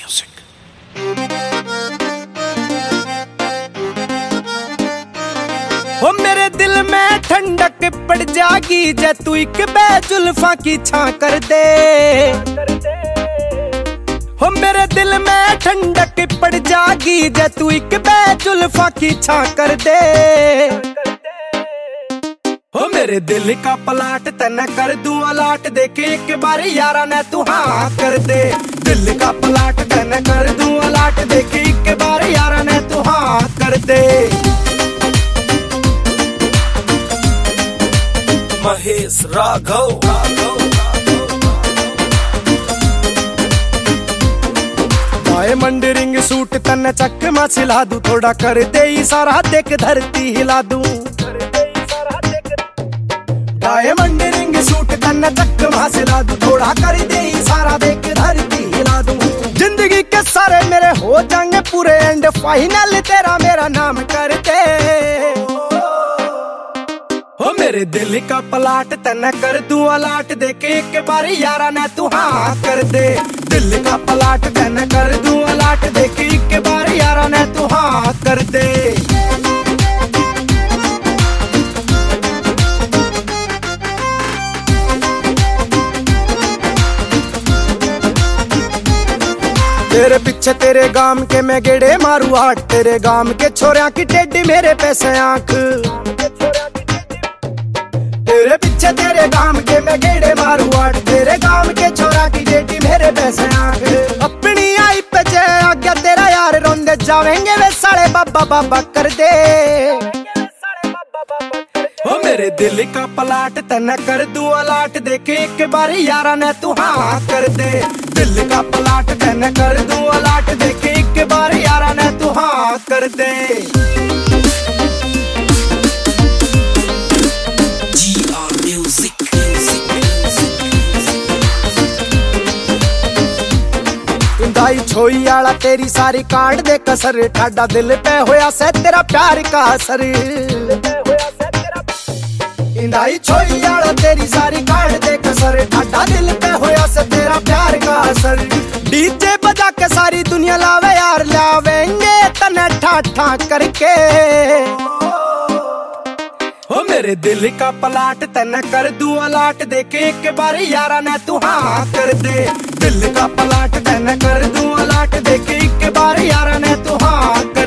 Music. हो मेरे दिल में ठंडक पड़ जागी जे तू एक जुल्फा की छां कर दे। हो मेरे दिल में ठंडक पड़ जागी जे तू एक जुल्फा की छां कर दे। हो मेरे दिल का पलाट तने कर दूं अलाट देके एक बार यारा ने तू हाँ कर दे। दिल का पलाट तने कर दूं अलाट देके एक बार यारा ने तू हाँ कर दे। Mahesh Raghav diamond ring suit तने चकमा सिला दूं थोड़ा कर दे इशारा देख धरती हिला दूं। डायमंड रिंग सूट तने चकमा सिला दूं थोड़ा कर दे इशारा देख धरती हिला दूं। जिंदगी के सारे मेरे हो जाएंगे पूरे एंड फाइनल तेरा मेरा नाम कर दे। हो मेरे दिल का पलाट तने कर दूं अलाट देके एक बार यारा ने तू हाँ कर दे। दिल का पलाट तने कर दूं अलाट देके एक बार यारा ने तू हाँ कर दे। तेरे पीछे तेरे गाम के मैं गेड़े मारू हाट तेरे गाम के छोरिया की टेडी मेरे पैसे आंख। तेरे पीछे तेरे गाम के मैं गेड़े मारू हाट तेरे गाम के छोरा की टेडी मेरे पैसे आंख। अपनी आई पे जे आज्ञा तेरा यार रोंदे जावेंगे वे साले बाबा बाबा कर दे। हो मेरे दिल का पलाट तने कर दूं अलाट देके एक बार यारा ने तू हाँ कर दे। दिल का पलाट तने कर दूं अलाट देके एक बार यारा ने तू हाँ कर दे। दाई छोई आला तेरी सारी काट दे कसर ठाडा दिल पे होया से तेरा प्यार का असर। इंदाई छोई आला तेरी सारी काट दे कसर ठाडा दिल पे होया से तेरा प्यार का असर। डीजे बजा के सारी दुनिया लावे यार लावेंगे तने ठा ठा करके। हो मेरे दिल का पलाट तने कर दूं अलाट देके एक बार यारा ने तू हाँ कर दे। दिल का पलाट तने कर दूं अलाट देके एक बार यारा ने तू हाँ